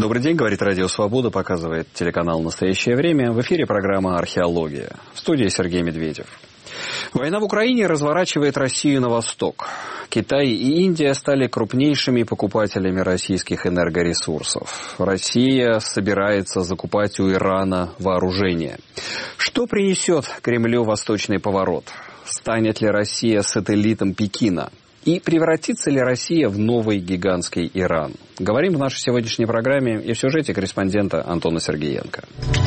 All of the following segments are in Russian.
Добрый день, говорит Радио Свобода, показывает телеканал «Настоящее время». В эфире программа «Археология». В студии Сергей Медведев. Война в Украине разворачивает Россию на восток. Китай и Индия стали крупнейшими покупателями российских энергоресурсов. Россия собирается закупать у Ирана вооружение. Что принесет Кремлю восточный поворот? Станет ли Россия сателлитом Пекина? И превратится ли Россия в новый гигантский Иран? Говорим в нашей сегодняшней программе и в сюжете корреспондента Антона Сергеенко.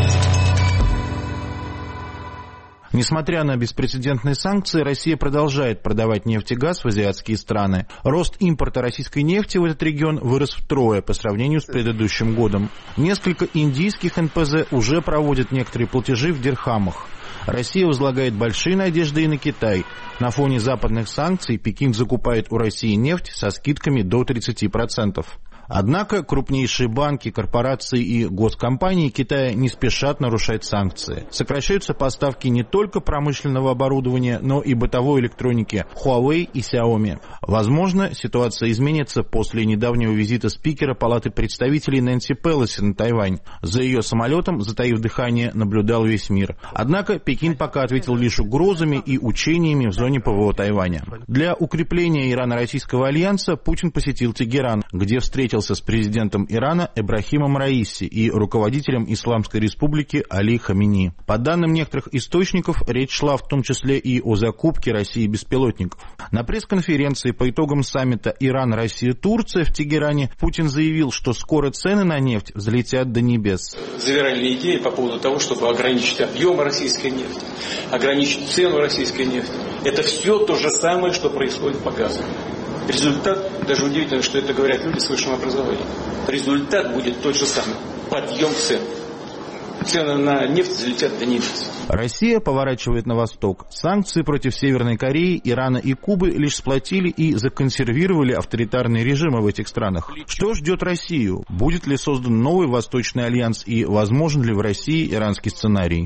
Несмотря на беспрецедентные санкции, Россия продолжает продавать нефть и газ в азиатские страны. Рост импорта российской нефти в этот регион вырос втрое по сравнению с предыдущим годом. Несколько индийских НПЗ уже проводят некоторые платежи в дирхамах. Россия возлагает большие надежды и на Китай. На фоне западных санкций Пекин закупает у России нефть со скидками до 30%. Однако крупнейшие банки, корпорации и госкомпании Китая не спешат нарушать санкции. Сокращаются поставки не только промышленного оборудования, но и бытовой электроники Huawei и Xiaomi. Возможно, ситуация изменится после недавнего визита спикера Палаты представителей Нэнси Пелоси на Тайвань. За ее самолетом, затаив дыхание, наблюдал весь мир. Однако Пекин пока ответил лишь угрозами и учениями в зоне ПВО Тайваня. Для укрепления Ирано-Российского альянса Путин посетил Тегеран, где встретился с президентом Ирана Эбрахимом Раиси и руководителем Исламской Республики Али Хамини. По данным некоторых источников, речь шла в том числе и о закупке России беспилотников. На пресс-конференции по итогам саммита Иран-Россия-Турция в Тегеране Путин заявил, что скоро цены на нефть взлетят до небес. Завиральные идеи по поводу того, чтобы ограничить объемы российской нефти, ограничить цену российской нефти. Это все то же самое, что происходит по газу. Результат, даже удивительно, что это говорят люди с высшим образованием, результат будет тот же самый. Подъем цен. Цены на нефть взлетят до небес. Россия поворачивает на восток. Санкции против Северной Кореи, Ирана и Кубы лишь сплотили и законсервировали авторитарные режимы в этих странах. Что ждет Россию? Будет ли создан новый Восточный альянс и возможен ли в России иранский сценарий?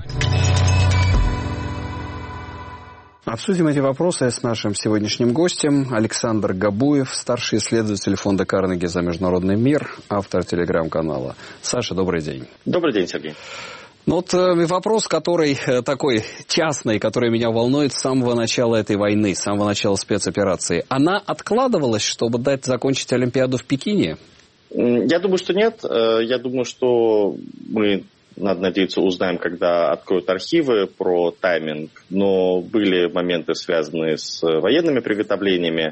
Обсудим эти вопросы с нашим сегодняшним гостем. Александр Габуев, старший исследователь фонда Карнеги за международный мир, автор телеграм-канала. Саша, добрый день. Добрый день, Сергей. Ну вот вопрос, который такой частный, который меня волнует с самого начала этой войны, с самого начала спецоперации. Она откладывалась, чтобы дать закончить Олимпиаду в Пекине? Я думаю, что нет. Я думаю, что мы... Надо надеяться, узнаем, когда откроют архивы про тайминг. Но были моменты, связанные с военными приготовлениями.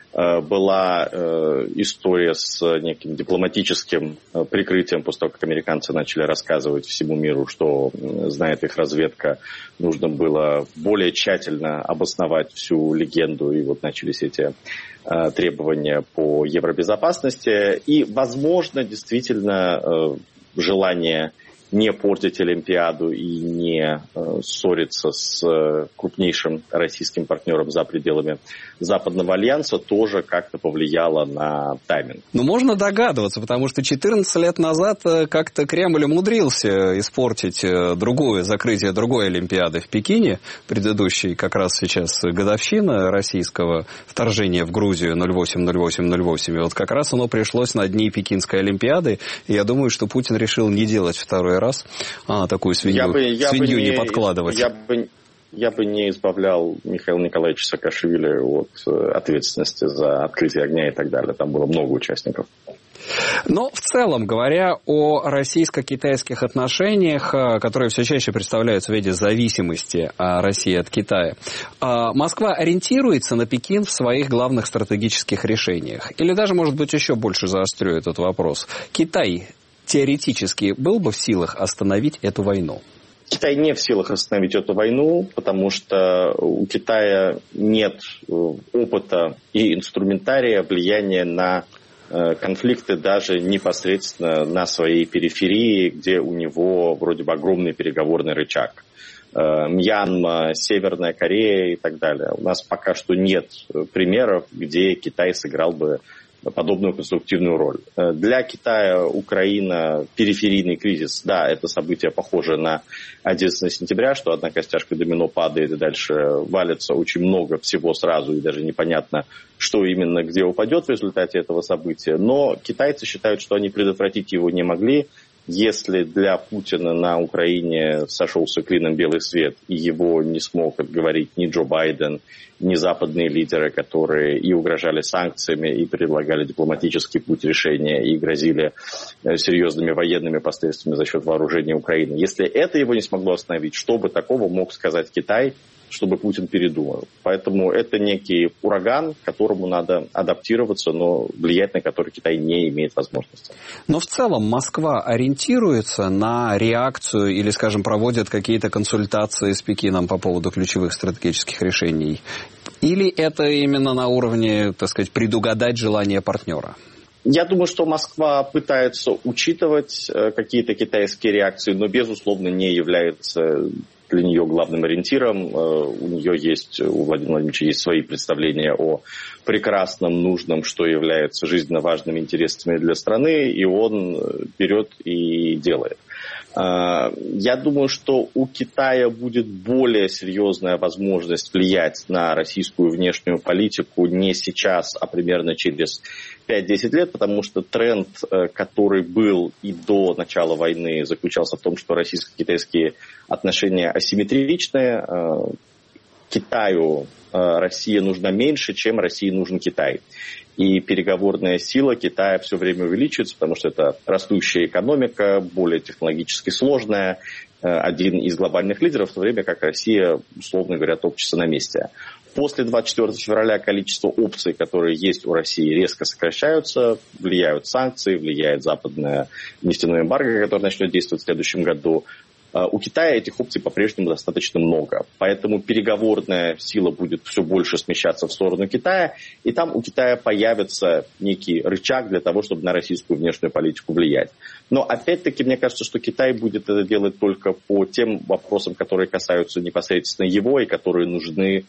Была история с неким дипломатическим прикрытием после того, как американцы начали рассказывать всему миру, что знает их разведка. Нужно было более тщательно обосновать всю легенду. И вот начались эти требования по евробезопасности. И, возможно, действительно желание не портить Олимпиаду и не ссориться с крупнейшим российским партнером за пределами Западного альянса тоже как-то повлияло на тайминг. Ну, можно догадываться, потому что 14 лет назад как-то Кремль умудрился испортить закрытие другой Олимпиады в Пекине, предыдущей как раз сейчас годовщина российского вторжения в Грузию 08-08-08. И вот как раз оно пришлось на дни Пекинской Олимпиады, и я думаю, что Путин решил не делать второй раз такую свинью не подкладывать. Я бы не избавлял Михаила Николаевича Саакашвили от ответственности за открытие огня и так далее. Там было много участников. Но в целом, говоря о российско-китайских отношениях, которые все чаще представляются в виде зависимости России от Китая, Москва ориентируется на Пекин в своих главных стратегических решениях? Или даже, может быть, еще больше заострю этот вопрос? Китай теоретически был бы в силах остановить эту войну? Китай не в силах остановить эту войну, потому что у Китая нет опыта и инструментария влияния на конфликты даже непосредственно на своей периферии, где у него вроде бы огромный переговорный рычаг. Мьянма, Северная Корея и так далее. У нас пока что нет примеров, где Китай сыграл бы подобную конструктивную роль. Для Китая Украина периферийный кризис. Да, это событие похоже на 11 сентября, что одна костяшка домино падает и дальше валится очень много всего сразу, и даже непонятно, что именно где упадет в результате этого события. Но китайцы считают, что они предотвратить его не могли. Если для Путина на Украине сошелся клином белый свет, и его не смог отговорить ни Джо Байден, ни западные лидеры, которые и угрожали санкциями, и предлагали дипломатический путь решения, и грозили серьезными военными последствиями за счет вооружения Украины. Если это его не смогло остановить, что бы такого мог сказать Китай, чтобы Путин передумал? Поэтому это некий ураган, к которому надо адаптироваться, но влиять на который Китай не имеет возможности. Но в целом Москва ориентируется на реакцию или, скажем, проводит какие-то консультации с Пекином по поводу ключевых стратегических решений? Или это именно на уровне, так сказать, предугадать желания партнера? Я думаю, что Москва пытается учитывать какие-то китайские реакции, но, безусловно, не является для нее главным ориентиром. У нее есть, у Владимира Владимировича есть свои представления о прекрасном, нужном, что является жизненно важными интересами для страны, и он берет и делает. Я думаю, что у Китая будет более серьезная возможность влиять на российскую внешнюю политику не сейчас, а примерно через 5-10 лет, потому что тренд, который был и до начала войны, заключался в том, что российско-китайские отношения асимметричные. Китаю Россия нужна меньше, чем России нужен Китай. И переговорная сила Китая все время увеличивается, потому что это растущая экономика, более технологически сложная, один из глобальных лидеров, в то время как Россия, условно говоря, топчется на месте. После 24 февраля количество опций, которые есть у России, резко сокращаются, влияют санкции, влияет западное нефтяное эмбарго, которое начнет действовать в следующем году. У Китая этих опций по-прежнему достаточно много, поэтому переговорная сила будет все больше смещаться в сторону Китая, и там у Китая появится некий рычаг для того, чтобы на российскую внешнюю политику влиять. Но опять-таки мне кажется, что Китай будет это делать только по тем вопросам, которые касаются непосредственно его и которые нужны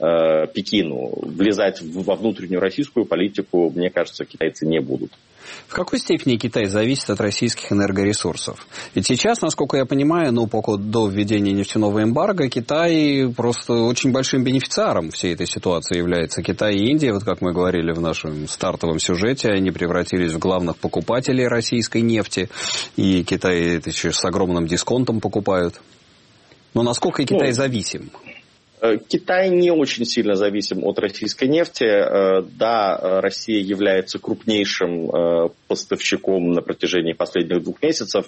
Пекину. Влезать во внутреннюю российскую политику, мне кажется, китайцы не будут. В какой степени Китай зависит от российских энергоресурсов? Ведь сейчас, насколько я понимаю, до введения нефтяного эмбарго, Китай просто очень большим бенефициаром всей этой ситуации является. Китай и Индия, вот как мы говорили в нашем стартовом сюжете, они превратились в главных покупателей российской нефти, и Китай это еще с огромным дисконтом покупают. Но насколько Китай зависим? Китай не очень сильно зависим от российской нефти. Да, Россия является крупнейшим поставщиком на протяжении последних 2 месяцев.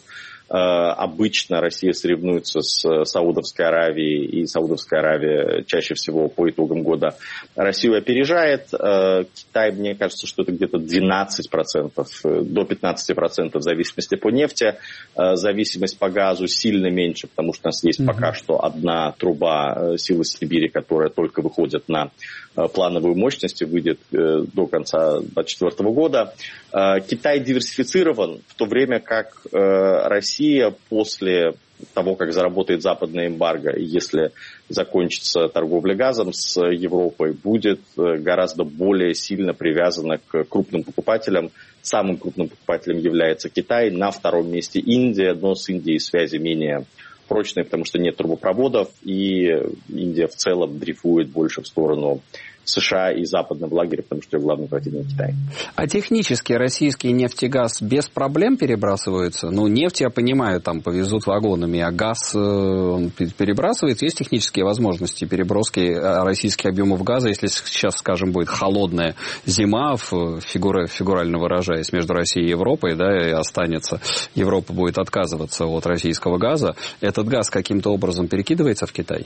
Обычно Россия соревнуется с Саудовской Аравией, и Саудовская Аравия чаще всего по итогам года Россию опережает. Китай, мне кажется, что это где-то 12%, до 15% в зависимости по нефти. Зависимость по газу сильно меньше, потому что у нас есть пока что одна труба «Силы Сибири», которая только выходит на плановую мощность и выйдет до конца 2024 года. Китай диверсифицирован, в то время как Россия после того, как заработает западное эмбарго, и если закончится торговля газом с Европой, будет гораздо более сильно привязана к крупным покупателям. Самым крупным покупателем является Китай, на 2-м месте Индия, но с Индией связи менее прочные, потому что нет трубопроводов, и Индия в целом дрейфует больше в сторону США и западного лагеря, потому что главный противник Китай. А технически российский нефть и газ без проблем перебрасываются? Нефть, я понимаю, там повезут вагонами, а газ он перебрасывается? Есть технические возможности переброски российских объемов газа, если сейчас, скажем, будет холодная зима, фигурально выражаясь, между Россией и Европой, да, и останется, Европа будет отказываться от российского газа, этот газ каким-то образом перекидывается в Китай?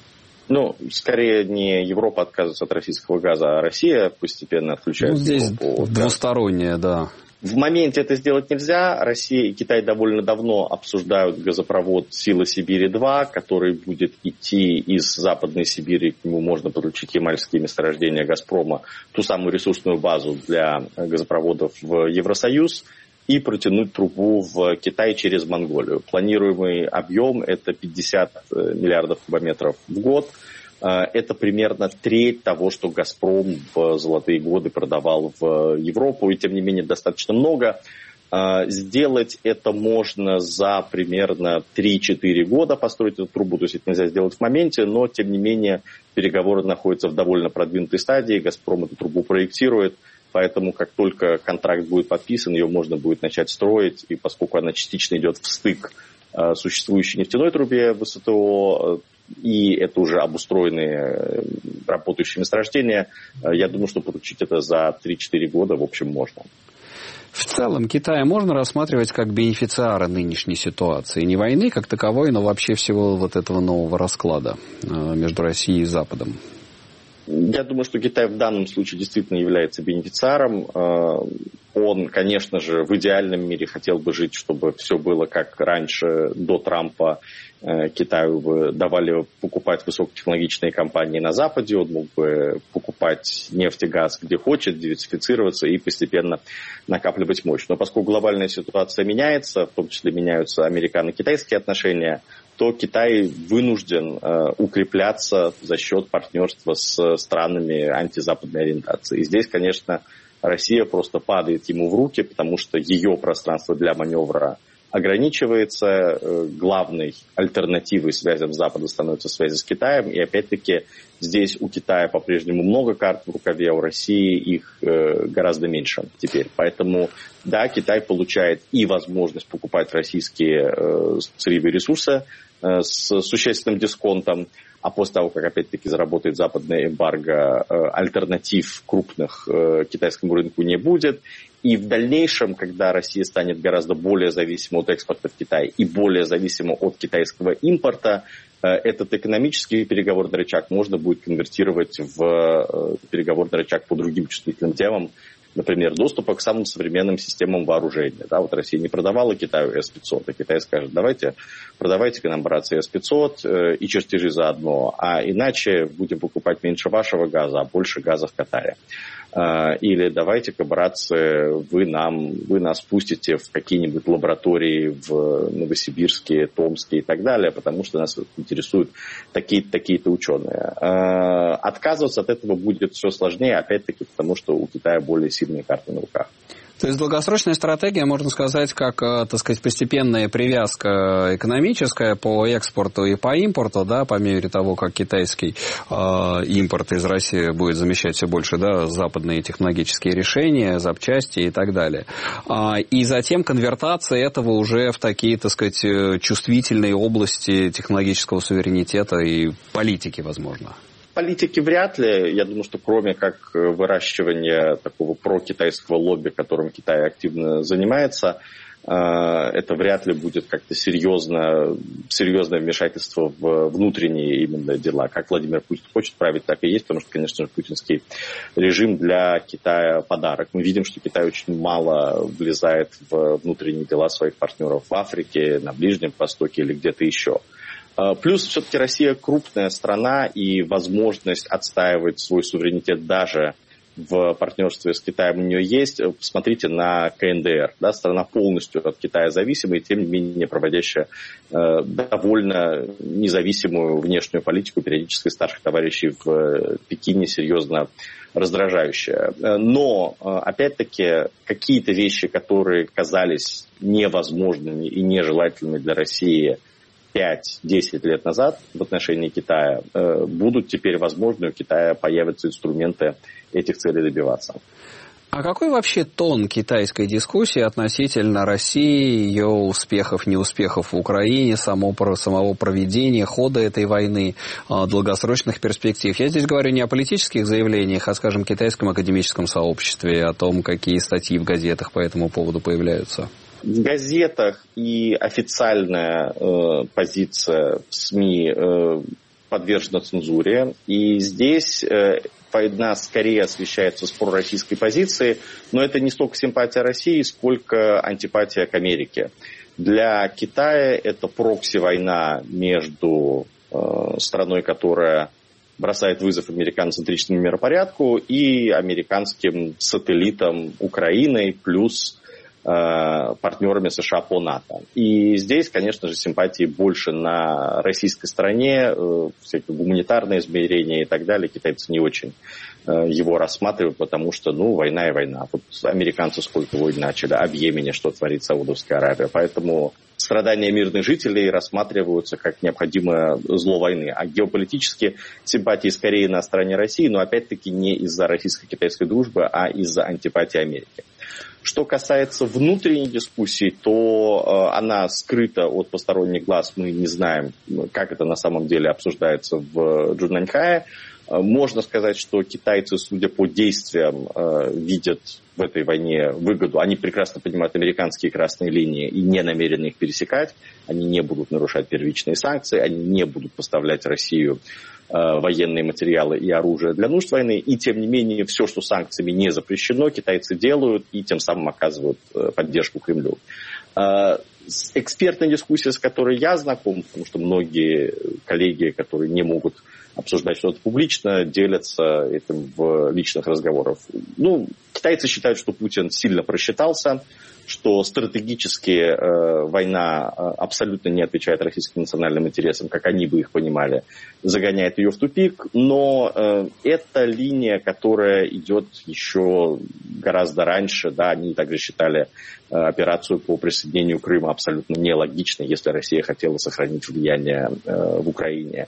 Скорее не Европа отказывается от российского газа, а Россия постепенно отключает здесь Европу. Двустороннее, да. В моменте это сделать нельзя. Россия и Китай довольно давно обсуждают газопровод «Сила Сибири-2», который будет идти из Западной Сибири, к нему можно подключить ямальские месторождения «Газпрома», ту самую ресурсную базу для газопроводов в Евросоюз, и протянуть трубу в Китай через Монголию. Планируемый объем – это 50 миллиардов кубометров в год. Это примерно треть того, что «Газпром» в золотые годы продавал в Европу, и тем не менее достаточно много. Сделать это можно за примерно 3-4 года, построить эту трубу, то есть это нельзя сделать в моменте, но тем не менее переговоры находятся в довольно продвинутой стадии, «Газпром» эту трубу проектирует, поэтому как только контракт будет подписан, ее можно будет начать строить, и поскольку она частично идет в стык существующей нефтяной трубе в СТО, и это уже обустроенные работающие месторождения, я думаю, что получить это за 3-4 года, в общем, можно. В целом, Китай можно рассматривать как бенефициара нынешней ситуации. Не войны как таковой, но вообще всего вот этого нового расклада между Россией и Западом. Я думаю, что Китай в данном случае действительно является бенефициаром. Он, конечно же, в идеальном мире хотел бы жить, чтобы все было как раньше, до Трампа. Китаю бы давали покупать высокотехнологичные компании на Западе, он мог бы покупать нефть и газ где хочет, диверсифицироваться и постепенно накапливать мощь. Но поскольку глобальная ситуация меняется, в том числе меняются американо-китайские отношения, то Китай вынужден укрепляться за счет партнерства с странами антизападной ориентации. И здесь, конечно, Россия просто падает ему в руки, потому что ее пространство для маневра ограничивается. Главной альтернативой связям с Западом становятся связи с Китаем. И опять-таки здесь у Китая по-прежнему много карт в рукаве, а у России их гораздо меньше теперь. Поэтому, да, Китай получает и возможность покупать российские сырьевые ресурсы с существенным дисконтом, а после того, как опять-таки заработает западное эмбарго, альтернатив крупных китайскому рынку не будет. И в дальнейшем, когда Россия станет гораздо более зависима от экспорта в Китай и более зависима от китайского импорта, этот экономический переговорный рычаг можно будет конвертировать в переговорный рычаг по другим чувствительным темам, например, доступа к самым современным системам вооружения. Да, вот Россия не продавала Китаю С-500, а Китай скажет, продавайте-ка нам, братцы, С-500 и чертежи заодно, а иначе будем покупать меньше вашего газа, а больше газа в Катаре. Или давайте-ка, братцы, вы нас пустите в какие-нибудь лаборатории в Новосибирске, Томске и так далее, потому что нас интересуют такие-то ученые. Отказываться от этого будет все сложнее, опять-таки, потому что у Китая более сильные карты на руках. То есть долгосрочная стратегия, можно сказать, как, так сказать, постепенная привязка экономическая по экспорту и по импорту, да, по мере того, как китайский импорт из России будет замещать все больше, да, западные технологические решения, запчасти и так далее. И затем конвертация этого уже в такие, так сказать, чувствительные области технологического суверенитета и политики, возможно. Политики вряд ли. Я думаю, что кроме как выращивания такого прокитайского лобби, которым Китай активно занимается, это вряд ли будет как-то серьезное вмешательство в внутренние именно дела. Как Владимир Путин хочет править, так и есть, потому что, конечно же, путинский режим для Китая подарок. Мы видим, что Китай очень мало влезает в внутренние дела своих партнеров в Африке, на Ближнем Востоке или где-то еще. Плюс все-таки Россия крупная страна, и возможность отстаивать свой суверенитет даже в партнерстве с Китаем у нее есть. Посмотрите на КНДР. Да, страна полностью от Китая зависимая, и тем не менее проводящая довольно независимую внешнюю политику, периодически старших товарищей в Пекине серьезно раздражающая. Но, опять-таки, какие-то вещи, которые казались невозможными и нежелательными для России 5-10 лет назад в отношении Китая, будут теперь возможны, у Китая появятся инструменты этих целей добиваться. А какой вообще тон китайской дискуссии относительно России, ее успехов, неуспехов в Украине, самого проведения, хода этой войны, долгосрочных перспектив? Я здесь говорю не о политических заявлениях, а, скажем, китайском академическом сообществе, о том, какие статьи в газетах по этому поводу появляются. В газетах и официальная позиция в СМИ подвержена цензуре. И здесь война скорее освещается с пророссийской позиции, но это не столько симпатия России, сколько антипатия к Америке. Для Китая это прокси-война между страной, которая бросает вызов американоцентричному миропорядку, и американским сателлитом Украиной, плюс партнерами США по НАТО. И здесь, конечно же, симпатии больше на российской стороне, всякие гуманитарные измерения и так далее. Китайцы не очень его рассматривают, потому что, война и война. Вот американцы сколько войн начали, а в Йемене что творит Саудовская Аравия. Поэтому страдания мирных жителей рассматриваются как необходимое зло войны. А геополитические симпатии скорее на стороне России, но опять-таки не из-за российско-китайской дружбы, а из-за антипатии Америки. Что касается внутренней дискуссии, то она скрыта от посторонних глаз. Мы не знаем, как это на самом деле обсуждается в Джунаньхае. Можно сказать, что китайцы, судя по действиям, видят в этой войне выгоду. Они прекрасно понимают американские красные линии и не намерены их пересекать. Они не будут нарушать первичные санкции, они не будут поставлять Россию военные материалы и оружие для нужд войны. И, тем не менее, все, что санкциями не запрещено, китайцы делают и тем самым оказывают поддержку Кремлю. Экспертная дискуссия, с которой я знаком, потому что многие коллеги, которые не могут обсуждать что-то публично, делятся этим в личных разговорах. Китайцы считают, что Путин сильно просчитался, что стратегически война абсолютно не отвечает российским национальным интересам, как они бы их понимали, загоняет ее в тупик. Но это линия, которая идет еще гораздо раньше. Да, они также считали операцию по присоединению Крыма абсолютно нелогичной, если Россия хотела сохранить влияние в Украине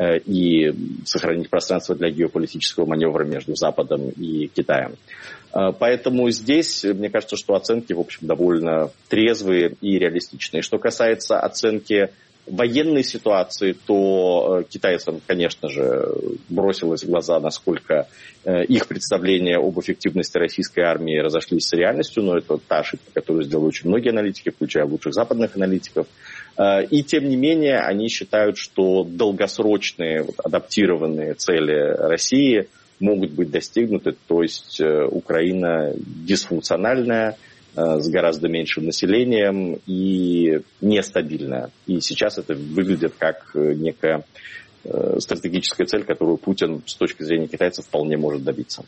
и сохранить пространство для геополитического маневра между Западом и Китаем. Поэтому здесь, мне кажется, что оценки, в общем, довольно трезвые и реалистичные. Что касается оценки военной ситуации, то китайцам, конечно же, бросилось в глаза, насколько их представления об эффективности российской армии разошлись с реальностью, но это та ошибка, которую сделали очень многие аналитики, включая лучших западных аналитиков. И, тем не менее, они считают, что долгосрочные адаптированные цели России могут быть достигнуты, то есть Украина дисфункциональная, с гораздо меньшим населением и нестабильная. И сейчас это выглядит как некая стратегическая цель, которую Путин с точки зрения китайцев вполне может добиться.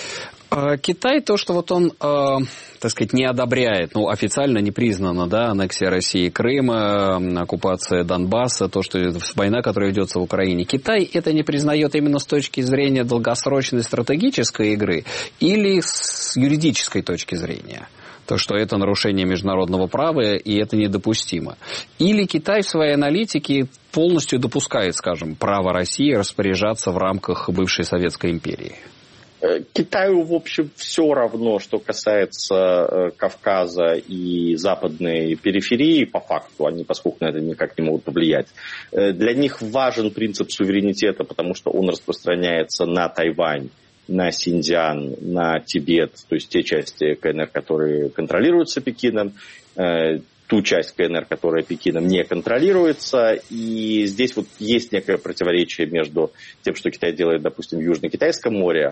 Китай, то, что вот он, так сказать, не одобряет, официально не признана, аннексия России Крыма, оккупация Донбасса, то, что война, которая ведется в Украине. Китай это не признает именно с точки зрения долгосрочной стратегической игры или с юридической точки зрения? То, что это нарушение международного права, и это недопустимо. Или Китай в своей аналитике полностью допускает, скажем, право России распоряжаться в рамках бывшей Советской империи? Китаю, в общем, все равно, что касается Кавказа и западной периферии, по факту, они, поскольку на это никак не могут повлиять. Для них важен принцип суверенитета, потому что он распространяется на Тайвань, на Синьцзян, на Тибет, то есть те части КНР, которые контролируются Пекином, ту часть КНР, которая Пекином не контролируется. И здесь вот есть некое противоречие между тем, что Китай делает, допустим, в Южно-Китайском море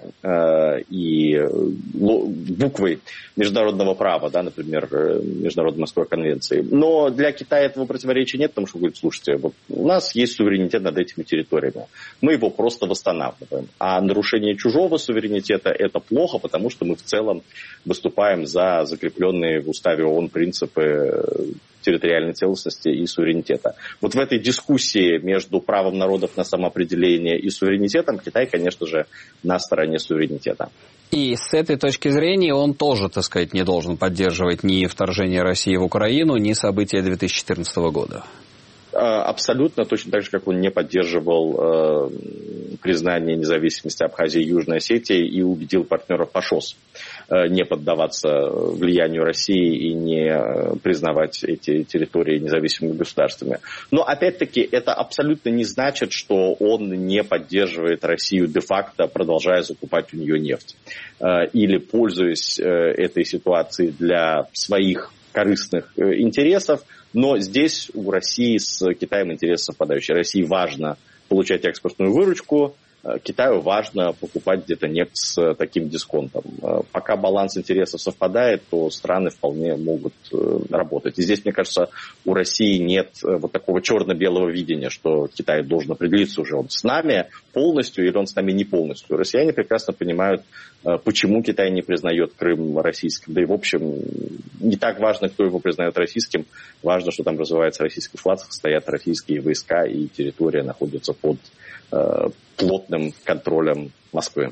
и буквой международного права, например, Международной морской конвенции. Но для Китая этого противоречия нет, потому что, говорит, слушайте, вот у нас есть суверенитет над этими территориями. Мы его просто восстанавливаем. А нарушение чужого суверенитета – это плохо, потому что мы в целом выступаем за закрепленные в уставе ООН принципы территориальной целостности и суверенитета. Вот в этой дискуссии между правом народов на самоопределение и суверенитетом Китай, конечно же, на стороне суверенитета. И с этой точки зрения он тоже, так сказать, не должен поддерживать ни вторжение России в Украину, ни события 2014 года. Абсолютно, точно так же, как он не поддерживал признание независимости Абхазии и Южной Осетии и убедил партнеров по ШОС не поддаваться влиянию России и не признавать эти территории независимыми государствами. Но, опять-таки, это абсолютно не значит, что он не поддерживает Россию де-факто, продолжая закупать у нее нефть. Или, пользуясь этой ситуацией для своих корыстных интересов. Но здесь у России с Китаем интересы совпадающие. России важно получать экспортную выручку, Китаю важно покупать где-то нефть с таким дисконтом. Пока баланс интересов совпадает, то страны вполне могут работать. И здесь, мне кажется, у России нет вот такого черно-белого видения, что Китай должен определиться уже, он с нами полностью или он с нами не полностью. Россияне прекрасно понимают, почему Китай не признает Крым российским. Да и, в общем, не так важно, кто его признает российским. Важно, что там развивается российский флаг, стоят российские войска, и территория находится под плотным контролем Москвы.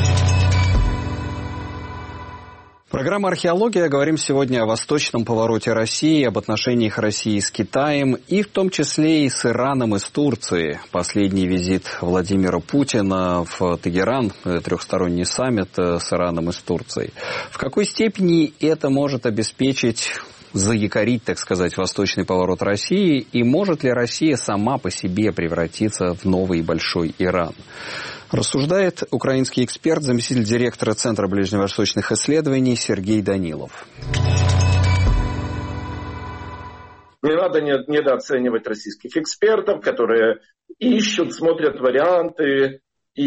Программа «Археология». Говорим сегодня о восточном повороте России, об отношениях России с Китаем и в том числе и с Ираном и с Турцией. Последний визит Владимира Путина в Тегеран, трехсторонний саммит с Ираном и с Турцией. В какой степени это может обеспечить, заякорить, так сказать, восточный поворот России? И может ли Россия сама по себе превратиться в новый большой Иран? Рассуждает украинский эксперт, заместитель директора Центра ближневосточных исследований Сергей Данилов. Не надо недооценивать российских экспертов, которые ищут, смотрят варианты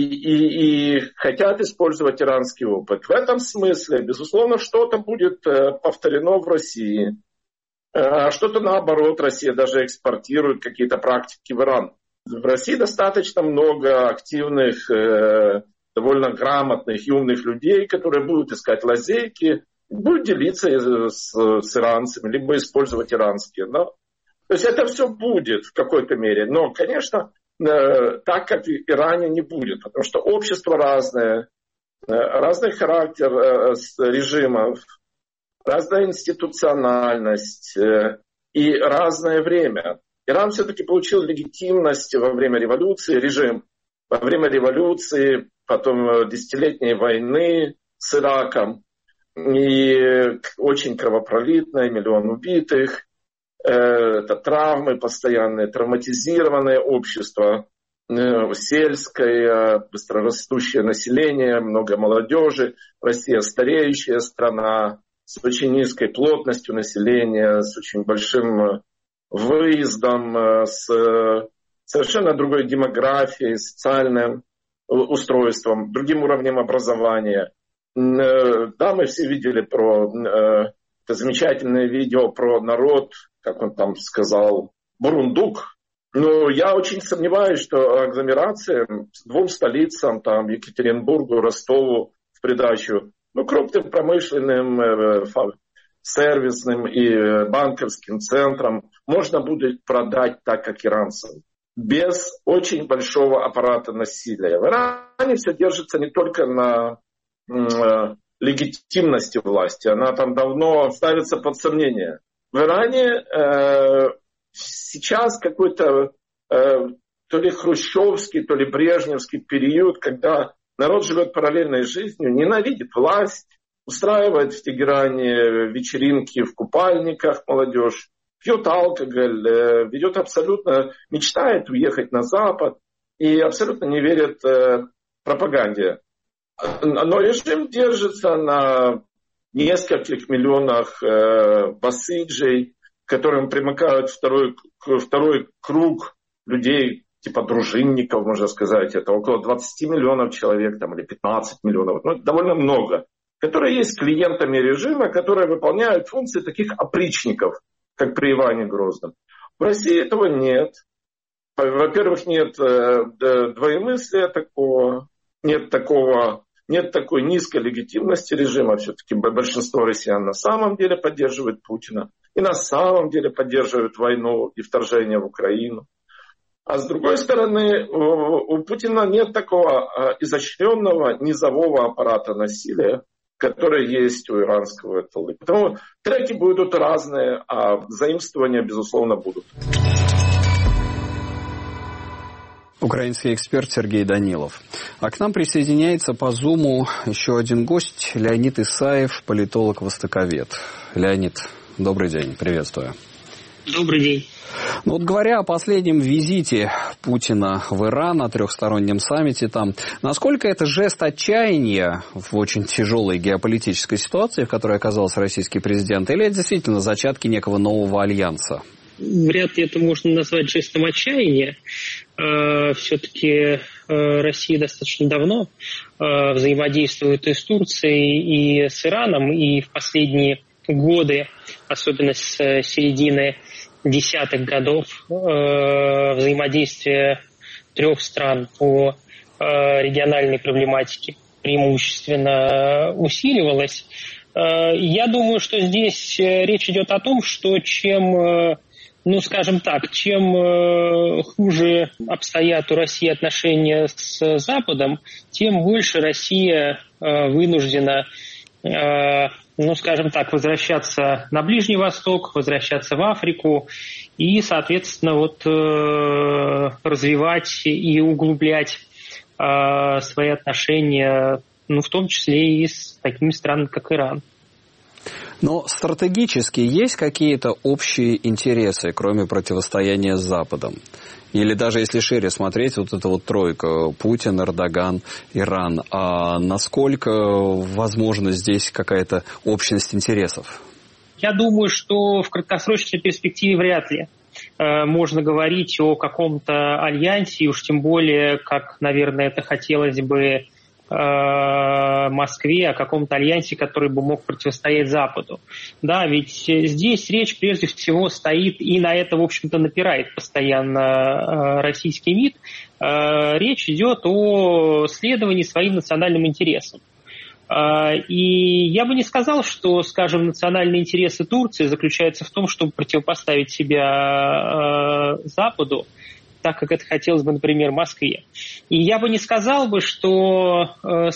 и хотят использовать иранский опыт. В этом смысле, безусловно, что-то будет повторено в России. А что-то наоборот, Россия даже экспортирует какие-то практики в Иран. В России достаточно много активных, довольно грамотных и умных людей, которые будут искать лазейки, будут делиться с иранцами, либо использовать иранские. Да? То есть это все будет в какой-то мере. Но, конечно, так, как в Иране, не будет. Потому что общество разное, разный характер режимов, разная институциональность и разное время. Иран все-таки получил легитимность во время революции, режим во время революции, потом десятилетней войны с Ираком, и очень кровопролитной, 1 миллион убитых, это травмы постоянные, травматизированное общество, сельское, быстрорастущее население, много молодежи, Россия стареющая страна, с очень низкой плотностью населения, с очень большим выездом, с совершенно другой демографией, социальным устройством, другим уровнем образования. Да, мы все видели это замечательное видео про народ, как он там сказал, бурундук. Но я очень сомневаюсь, что агломерация с 2 столицам, там, Екатеринбургу, Ростову в придачу, крупным промышленным, сервисным и банковским центрам можно будет продать так, как иранцам, без очень большого аппарата насилия. В Иране все держится не только на легитимности власти, она там давно ставится под сомнение. В Иране сейчас какой-то то ли хрущевский, то ли брежневский период, когда народ живет параллельной жизнью, ненавидит власть, устраивает в Тегеране вечеринки в купальниках молодежь, пьет алкоголь, мечтает уехать на Запад и абсолютно не верит пропаганде. Но режим держится на нескольких миллионах басиджей, к которым примыкают второй круг людей, типа дружинников, можно сказать. Это около 20 миллионов человек там, или 15 миллионов. Довольно много. Которые есть клиентами режима, которые выполняют функции таких опричников, как при Иване Грозном. В России этого нет. Во-первых, нет двоемыслия такого, нет такой низкой легитимности режима. Все-таки большинство россиян на самом деле поддерживает Путина. И на самом деле поддерживают войну и вторжение в Украину. А с другой стороны, у Путина нет такого изощренного низового аппарата насилия, который есть у иранского толы. Поэтому треки будут разные, а заимствования, безусловно, будут. Украинский эксперт Сергей Данилов. А к нам присоединяется по Зуму еще один гость, Леонид Исаев, политолог-востоковед. Леонид, добрый день, приветствую. Добрый день. Говоря о последнем визите Путина в Иран, на трехстороннем саммите там, насколько это жест отчаяния в очень тяжелой геополитической ситуации, в которой оказался российский президент, или это действительно зачатки некого нового альянса? Вряд ли это можно назвать жестом отчаяния. Все-таки Россия достаточно давно взаимодействует и с Турцией, и с Ираном, и в последние годы, особенно с середины десятых годов, взаимодействие трех стран по региональной проблематике преимущественно усиливалось. Я думаю, что здесь речь идет о том, что чем, чем хуже обстоят у России отношения с Западом, тем больше Россия вынуждена, возвращаться на Ближний Восток, возвращаться в Африку и, соответственно, развивать и углублять свои отношения, в том числе и с такими странами, как Иран. Но стратегически есть какие-то общие интересы, кроме противостояния с Западом? Или даже если шире смотреть, вот эта вот тройка, Путин, Эрдоган, Иран, а насколько возможна здесь какая-то общность интересов? Я думаю, что в краткосрочной перспективе вряд ли можно говорить о каком-то альянсе, и уж тем более, как, наверное, это хотелось бы Москве, о каком-то альянсе, который бы мог противостоять Западу. Да, ведь здесь речь прежде всего стоит, и на это, в общем-то, напирает постоянно российский МИД, речь идет о следовании своим национальным интересам. И я бы не сказал, что, скажем, национальные интересы Турции заключаются в том, чтобы противопоставить себя Западу, так как это хотелось бы, например, Москве. И я бы не сказал бы, что,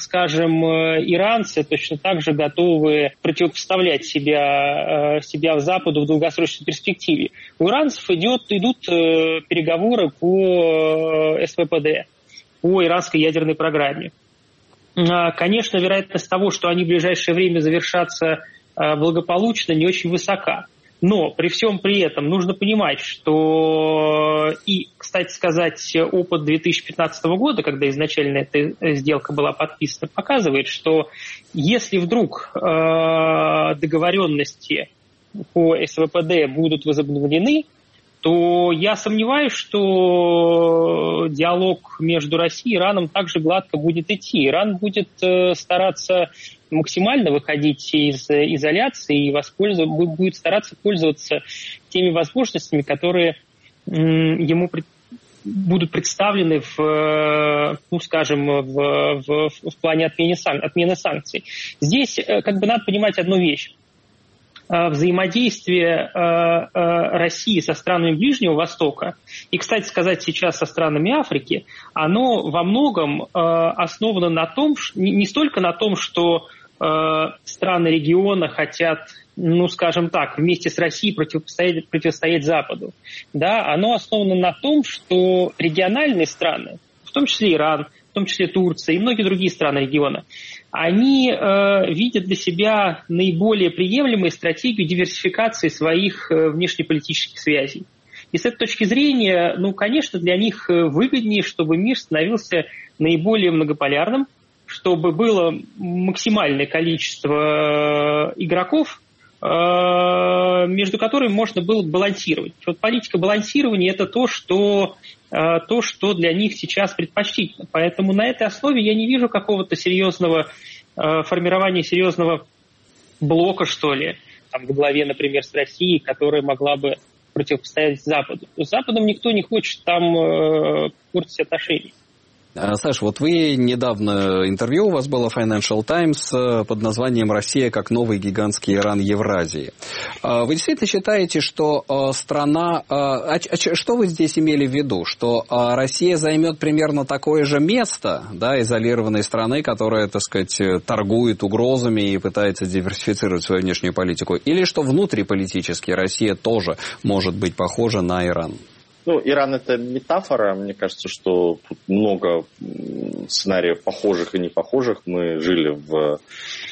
иранцы точно так же готовы противопоставлять себя Западу в долгосрочной перспективе. У иранцев идут переговоры по СВПД, по иранской ядерной программе. Конечно, вероятность того, что они в ближайшее время завершатся благополучно, не очень высока. Но при всем при этом нужно понимать, что и, кстати сказать, опыт 2015 года, когда изначально эта сделка была подписана, показывает, что если вдруг договоренности по СВПД будут возобновлены, то я сомневаюсь, что диалог между Россией и Ираном также гладко будет идти. Иран будет стараться максимально выходить из изоляции и будет стараться пользоваться теми возможностями, которые ему будут представлены в плане отмены санкций. Здесь надо понимать одну вещь. Взаимодействие России со странами Ближнего Востока и, кстати сказать, сейчас со странами Африки, оно во многом основано на том, не столько на том, что страны региона хотят, вместе с Россией противостоять Западу. Да, оно основано на том, что региональные страны, в том числе Иран, в том числе Турция и многие другие страны региона, они видят для себя наиболее приемлемой стратегию диверсификации своих внешнеполитических связей. И с этой точки зрения, конечно, для них выгоднее, чтобы мир становился наиболее многополярным, чтобы было максимальное количество игроков, между которыми можно было балансировать. Вот политика балансирования – это то, что для них сейчас предпочтительно. Поэтому на этой основе я не вижу какого-то серьезного формирования серьезного блока, что ли, во главе, например, с Россией, которая могла бы противопостоять Западу. С Западом никто не хочет там портить отношения. Саш, вот вы недавно интервью у вас было Financial Times под названием «Россия как новый гигантский Иран Евразии». Вы действительно считаете, что страна... Что вы здесь имели в виду? Что Россия займет примерно такое же место, да, изолированной страны, которая, так сказать, торгует угрозами и пытается диверсифицировать свою внешнюю политику? Или что внутриполитически Россия тоже может быть похожа на Иран? Иран – это метафора. Мне кажется, что тут много сценариев похожих и непохожих. Мы жили в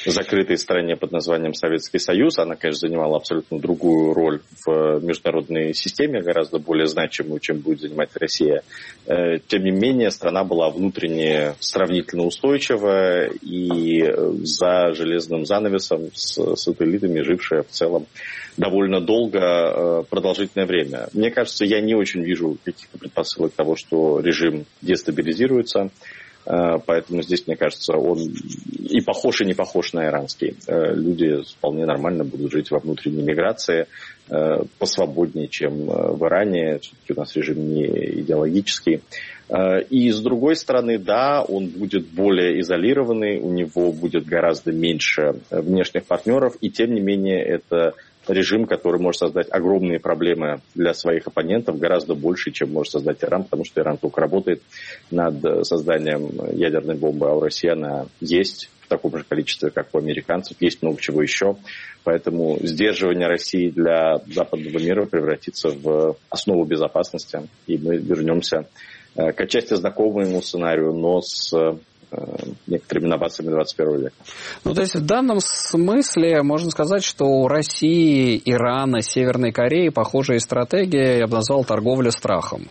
закрытой стране под названием Советский Союз. Она, конечно, занимала абсолютно другую роль в международной системе, гораздо более значимую, чем будет занимать Россия. Тем не менее, страна была внутренне сравнительно устойчивая и за железным занавесом с сателлитами, жившая в целом довольно долго, продолжительное время. Мне кажется, я не очень вижу каких-то предпосылок того, что режим дестабилизируется. Поэтому здесь, мне кажется, он и похож, и не похож на иранский. Люди вполне нормально будут жить во внутренней миграции, посвободнее, чем в Иране. Все-таки у нас режим не идеологический. И с другой стороны, да, он будет более изолированный, у него будет гораздо меньше внешних партнеров, и тем не менее это режим, который может создать огромные проблемы для своих оппонентов, гораздо больше, чем может создать Иран, потому что Иран только работает над созданием ядерной бомбы, а у России она есть в таком же количестве, как у американцев, есть много чего еще. Поэтому сдерживание России для западного мира превратится в основу безопасности, и мы вернемся к отчасти знакомому сценарию, но с некоторыми инновациями 21 века. Ну, то есть в данном смысле можно сказать, что у России, Ирана, Северной Кореи похожая стратегия, я бы назвал, торговля страхом.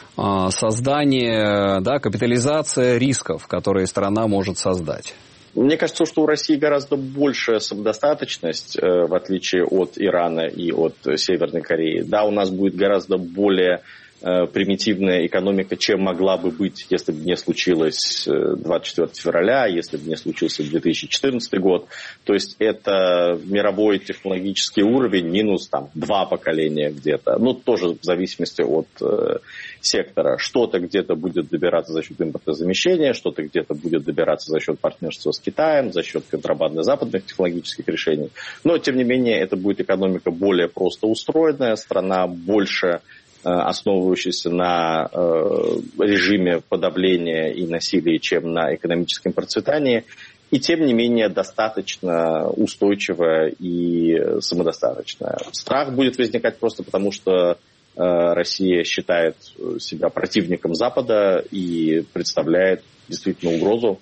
Создание, да, капитализация рисков, которые страна может создать. Мне кажется, что у России гораздо большая самодостаточность, в отличие от Ирана и от Северной Кореи. Да, у нас будет гораздо более примитивная экономика, чем могла бы быть, если бы не случилось 24 февраля, если бы не случился 2014 год. То есть это мировой технологический уровень минус там 2 поколения где-то. Ну, тоже в зависимости от сектора. Что-то где-то будет добираться за счет импортозамещения, что-то где-то будет добираться за счет партнерства с Китаем, за счет контрабанды западных технологических решений. Но, тем не менее, это будет экономика более просто устроенная, страна больше основывающийся на режиме подавления и насилия, чем на экономическом процветании, и тем не менее достаточно устойчивая и самодостаточная. Страх будет возникать просто потому, что Россия считает себя противником Запада и представляет действительно угрозу,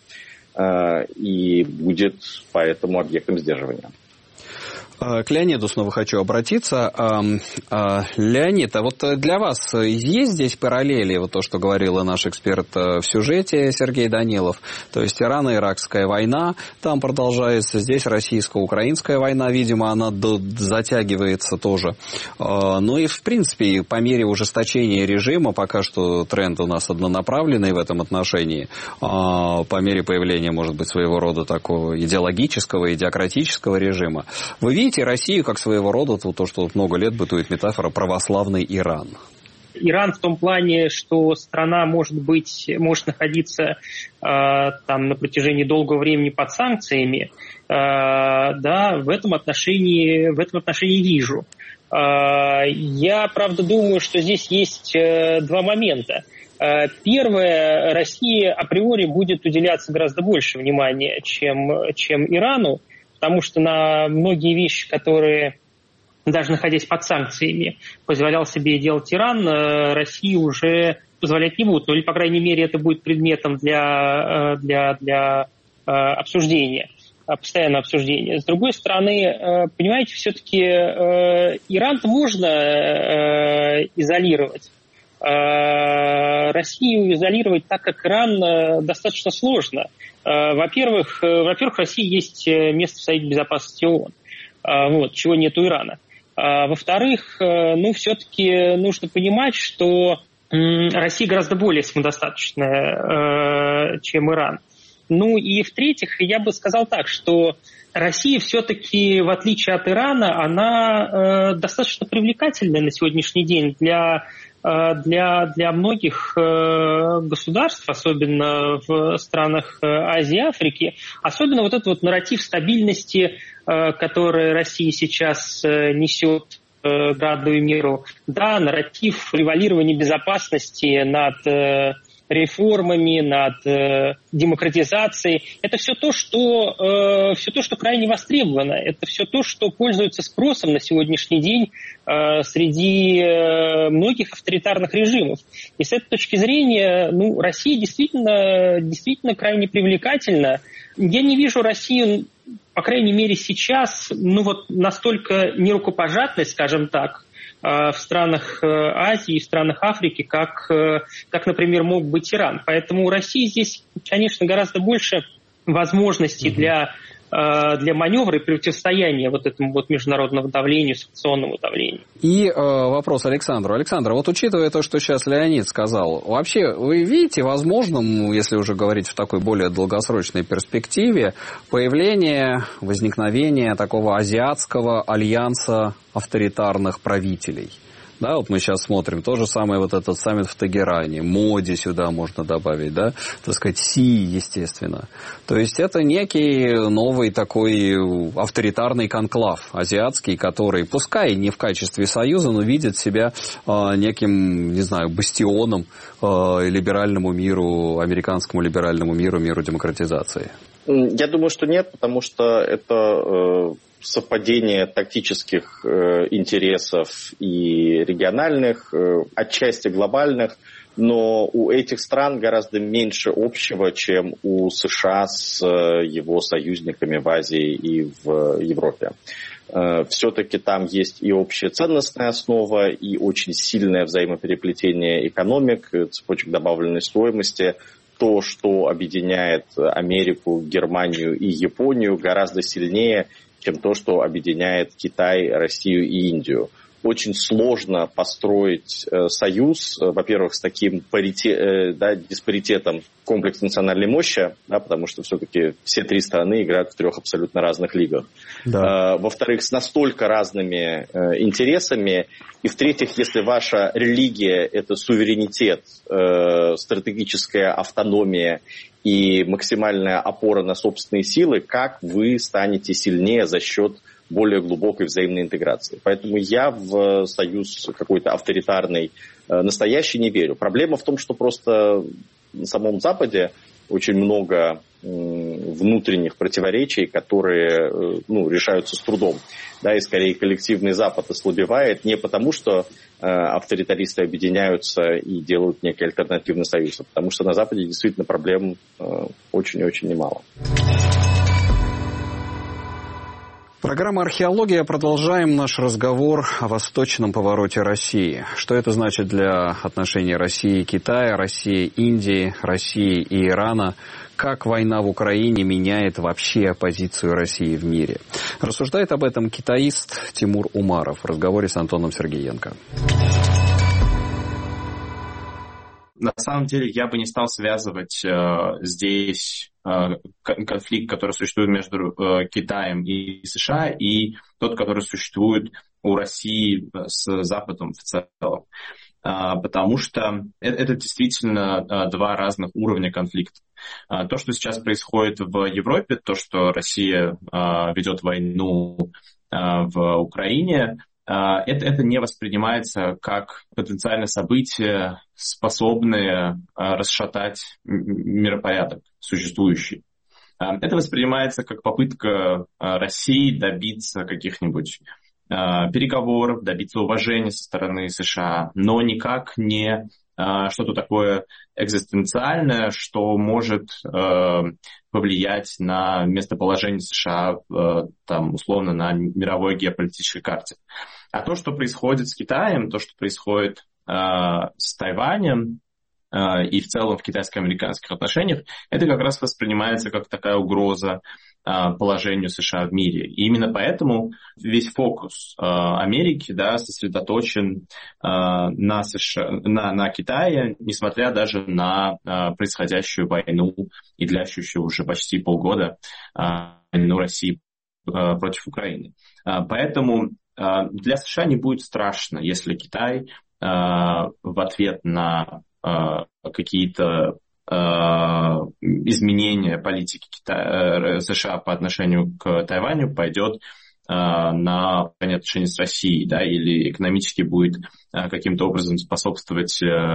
и будет поэтому объектом сдерживания. К Леониду снова хочу обратиться. Леонид, а вот для вас есть здесь параллели, вот то, что говорил наш эксперт в сюжете Сергей Данилов, то есть Ирано-Иракская война, там продолжается, здесь российско-украинская война, видимо, она затягивается тоже. Ну и, в принципе, по мере ужесточения режима, пока что тренд у нас однонаправленный в этом отношении, по мере появления, может быть, своего рода такого идеологического, идиократического режима, вы видите Россию как своего рода, то, что много лет бытует метафора, православный Иран? Иран в том плане, что страна может находиться там на протяжении долгого времени под санкциями, да, в этом отношении вижу. Я, правда, думаю, что здесь есть 2 момента. Первое, Россия априори будет уделяться гораздо больше внимания, чем Ирану, потому что на многие вещи, которые, даже находясь под санкциями, позволял себе делать Иран, России уже позволять не будут. Ну, или, по крайней мере, это будет предметом для обсуждения, постоянного обсуждения. С другой стороны, понимаете, все-таки Иран-то можно изолировать. Россию изолировать так, как Иран, достаточно сложно. Во-первых, в России есть место в Совете Безопасности ООН, вот, чего нет у Ирана. Во-вторых, все-таки нужно понимать, что Россия гораздо более самодостаточная, чем Иран. Ну и в-третьих, я бы сказал так, что Россия все-таки, в отличие от Ирана, она достаточно привлекательная на сегодняшний день для многих государств, особенно в странах Азии и Африки, особенно вот этот вот нарратив стабильности, который Россия сейчас несет городу и миру, да, нарратив превалирования безопасности над реформами, над демократизацией. Это все то, что крайне востребовано. Это все то, что пользуется спросом на сегодняшний день среди многих авторитарных режимов. И с этой точки зрения, Россия действительно крайне привлекательна. Я не вижу Россию по крайней мере, сейчас, настолько нерукопожатной, скажем так, в странах Азии, в странах Африки, как, например, мог быть Иран. Поэтому у России здесь, конечно, гораздо больше возможностей для маневра и противостояния этому международному давлению, санкционному давлению. И вопрос Александру. Александр, учитывая то, что сейчас Леонид сказал, вообще вы видите возможным, если уже говорить в такой более долгосрочной перспективе, возникновение такого азиатского альянса авторитарных правителей? Да, мы сейчас смотрим, то же самое этот саммит в Тегеране, Моди сюда можно добавить, да, так сказать, Си, естественно. То есть это некий новый такой авторитарный конклав азиатский, который, пускай не в качестве союза, но видит себя неким, не знаю, бастионом либеральному миру, американскому либеральному миру демократизации. Я думаю, что нет, потому что это совпадение тактических интересов и региональных, отчасти глобальных, но у этих стран гораздо меньше общего, чем у США с его союзниками в Азии и в Европе. Все-таки там есть и общая ценностная основа, и очень сильное взаимопереплетение экономик, цепочек добавленной стоимости. То, что объединяет Америку, Германию и Японию, гораздо сильнее, чем то, что объединяет Китай, Россию и Индию. Очень сложно построить союз, во-первых, с таким диспаритетом комплекса национальной мощи, да, потому что все-таки все три страны играют в трех абсолютно разных лигах. Да. Во-вторых, с настолько разными интересами. И в-третьих, если ваша религия – это суверенитет, стратегическая автономия и максимальная опора на собственные силы, как вы станете сильнее за счет более глубокой взаимной интеграции. Поэтому я в союз какой-то авторитарный настоящий не верю. Проблема в том, что просто на самом Западе очень много внутренних противоречий, которые решаются с трудом. Да, и скорее коллективный Запад ослабевает не потому, что авторитаристы объединяются и делают некий альтернативный союз, а потому что на Западе действительно проблем очень-очень немало. Программа «Археология». Продолжаем наш разговор о восточном повороте России. Что это значит для отношений России и Китая, России и Индии, России и Ирана? Как война в Украине меняет вообще позицию России в мире? Рассуждает об этом китаист Тимур Умаров в разговоре с Антоном Сергеенко. На самом деле я бы не стал связывать здесь конфликт, который существует между Китаем и США, и тот, который существует у России с Западом в целом. Потому что это действительно два разных уровня конфликта. То, что сейчас происходит в Европе, то, что Россия ведет войну в Украине, это не воспринимается как потенциальное событие, способное расшатать миропорядок существующий. Это воспринимается как попытка России добиться каких-нибудь переговоров, добиться уважения со стороны США, но никак не что-то такое экзистенциальное, что может повлиять на местоположение США, условно, на мировой геополитической карте. А то, что происходит с Китаем, то, что происходит с Тайванем и в целом в китайско-американских отношениях, это как раз воспринимается как такая угроза положению США в мире. И именно поэтому весь фокус Америки сосредоточен на Китае, несмотря даже на происходящую войну и длящуюся уже почти полгода войну России против Украины. Поэтому для США не будет страшно, если Китай в ответ на какие-то изменения политики США по отношению к Тайваню пойдет на отношения с Россией, или экономически будет каким-то образом способствовать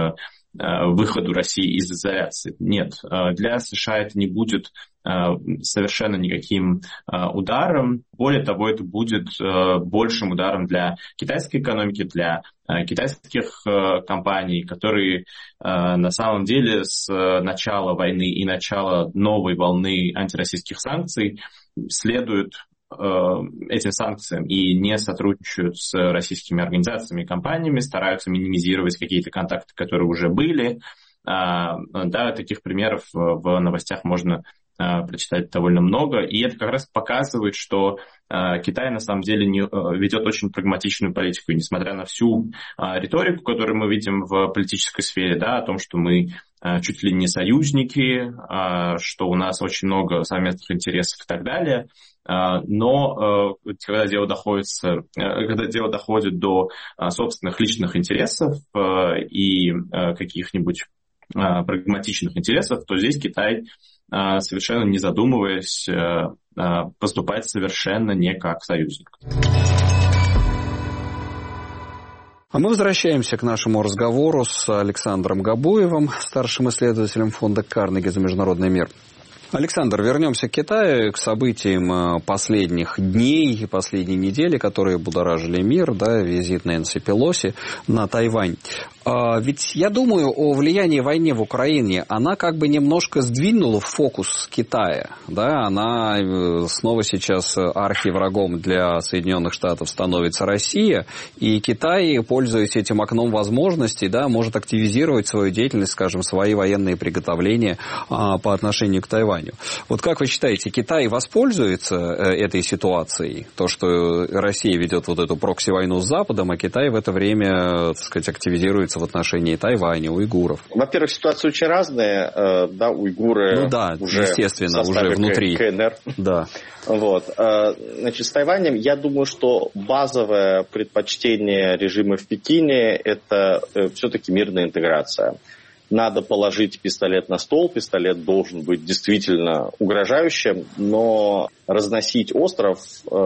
выходу России из изоляции. Нет, для США это не будет совершенно никаким ударом. Более того, это будет большим ударом для китайской экономики, для китайских компаний, которые на самом деле с начала войны и начала новой волны антироссийских санкций следуют этим санкциям и не сотрудничают с российскими организациями и компаниями, стараются минимизировать какие-то контакты, которые уже были. Да, таких примеров в новостях можно прочитать довольно много, и это как раз показывает, что Китай на самом деле ведет очень прагматичную политику, и несмотря на всю риторику, которую мы видим в политической сфере, да, о том, что мы чуть ли не союзники, что у нас очень много совместных интересов и так далее, но когда дело доходит до собственных личных интересов и каких-нибудь прагматичных интересов, то здесь Китай, совершенно не задумываясь, поступает совершенно не как союзник. А мы возвращаемся к нашему разговору с Александром Габуевым, старшим исследователем фонда Карнеги за международный мир. Александр, вернемся к Китаю, к событиям последних дней, последней недели, которые будоражили мир, да, визит Нэнси Пелоси на Тайвань. Ведь я думаю, о влиянии войны в Украине, она как бы немножко сдвинула фокус Китая. Да? Она снова сейчас архиврагом для Соединенных Штатов становится Россия, и Китай, пользуясь этим окном возможностей, да, может активизировать свою деятельность, скажем, свои военные приготовления по отношению к Тайваню. Вот как вы считаете, Китай воспользуется этой ситуацией? То, что Россия ведет вот эту прокси-войну с Западом, а Китай в это время, так сказать, активизируется в отношении Тайваня, уйгуров. Во-первых, ситуации очень разные. Да, уйгуры уже естественно, уже внутри КНР. Да. Вот. Значит, с Тайванем, я думаю, что базовое предпочтение режима в Пекине – это все-таки мирная интеграция. Надо положить пистолет на стол, пистолет должен быть действительно угрожающим, но разносить остров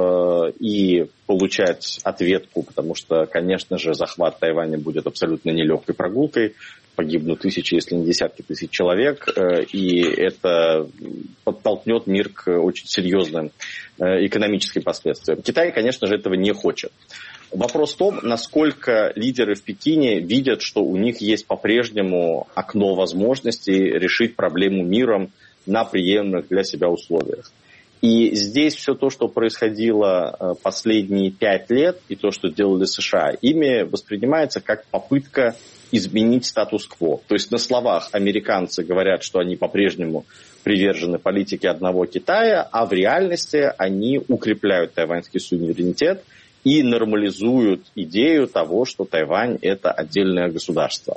и получать ответку, потому что, конечно же, захват Тайваня будет абсолютно нелегкой прогулкой, погибнут тысячи, если не десятки тысяч человек, и это подтолкнет мир к очень серьезным экономическим последствиям. Китай, конечно же, этого не хочет. Вопрос в том, насколько лидеры в Пекине видят, что у них есть по-прежнему окно возможностей решить проблему миром на приемлемых для себя условиях. И здесь все то, что происходило последние 5 лет, и то, что делали США, ими воспринимается как попытка изменить статус-кво. То есть на словах американцы говорят, что они по-прежнему привержены политике одного Китая, а в реальности они укрепляют тайваньский суверенитет и нормализуют идею того, что Тайвань – это отдельное государство.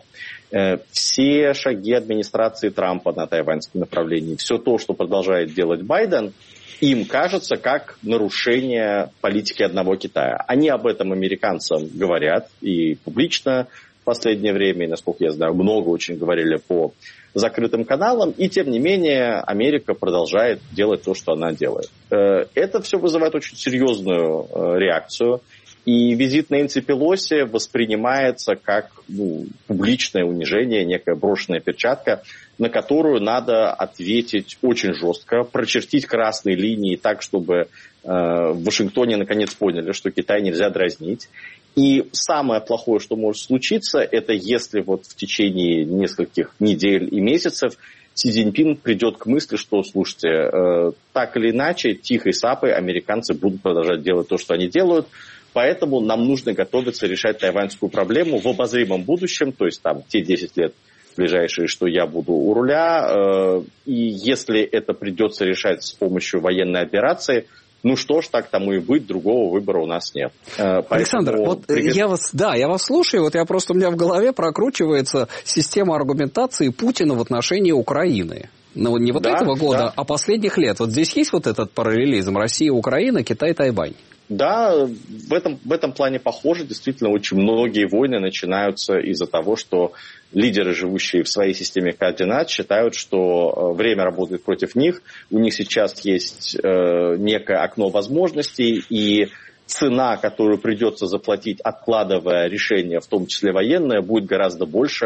Все шаги администрации Трампа на тайваньском направлении, все то, что продолжает делать Байден, им кажется как нарушение политики одного Китая. Они об этом американцам говорят и публично в последнее время, и, насколько я знаю, много очень говорили по закрытым каналам, и тем не менее Америка продолжает делать то, что она делает. Это все вызывает очень серьезную реакцию, и визит Нэнси Пелоси воспринимается как публичное унижение, некая брошенная перчатка, на которую надо ответить очень жестко, прочертить красные линии так, чтобы в Вашингтоне наконец поняли, что Китай нельзя дразнить. И самое плохое, что может случиться, это если вот в течение нескольких недель и месяцев Си Цзиньпин придет к мысли, что, слушайте, так или иначе, тихой сапой американцы будут продолжать делать то, что они делают, поэтому нам нужно готовиться решать тайваньскую проблему в обозримом будущем, то есть там те 10 лет ближайшие, что я буду у руля, и если это придется решать с помощью военной операции, ну что ж, так тому и быть, другого выбора у нас нет. Александр, вот я вас слушаю, вот у меня в голове прокручивается система аргументации Путина в отношении Украины. Но не вот этого года, а последних лет. Вот здесь есть вот этот параллелизм Россия, Украина, Китай, Тайвань. Да, в этом плане похоже. Действительно, очень многие войны начинаются из-за того, что лидеры, живущие в своей системе координат, считают, что время работает против них. У них сейчас есть некое окно возможностей, и цена, которую придется заплатить, откладывая решение, в том числе военное, будет гораздо больше,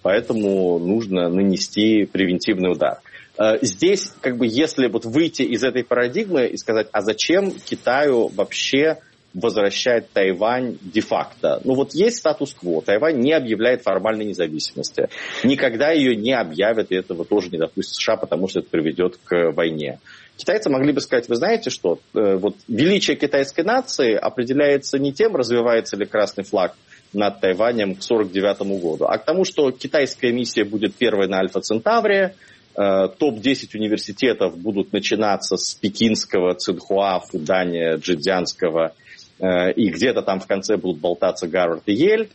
поэтому нужно нанести превентивный удар. Здесь, если выйти из этой парадигмы и сказать, а зачем Китаю вообще возвращать Тайвань де-факто? Есть статус-кво. Тайвань не объявляет формальной независимости. Никогда ее не объявят, и этого тоже не допустит США, потому что это приведет к войне. Китайцы могли бы сказать, вы знаете что, величие китайской нации определяется не тем, развивается ли красный флаг над Тайванем к 1949 году, а к тому, что китайская миссия будет первой на Альфа-Центавре, топ-10 университетов будут начинаться с пекинского, Цинхуа, Фудания, Джидзянского, и где-то там в конце будут болтаться Гарвард и Йель.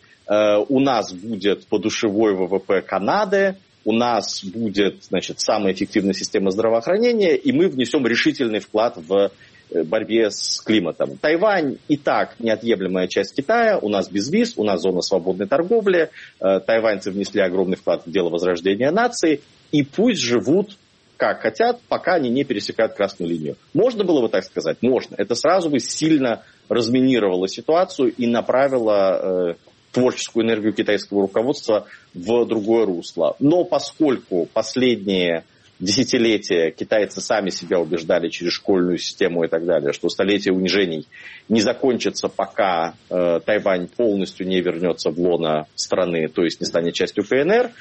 У нас будет подушевой ВВП Канады, у нас будет, самая эффективная система здравоохранения, и мы внесем решительный вклад в борьбе с климатом. Тайвань и так неотъемлемая часть Китая, у нас без виз, у нас зона свободной торговли, тайваньцы внесли огромный вклад в дело возрождения нации, и пусть живут как хотят, пока они не пересекают красную линию. Можно было бы так сказать? Можно. Это сразу бы сильно разминировало ситуацию и направило творческую энергию китайского руководства в другое русло. Но поскольку последние десятилетия китайцы сами себя убеждали через школьную систему и так далее, что столетие унижений не закончится, пока Тайвань полностью не вернется в лоно страны, то есть не станет частью КНР,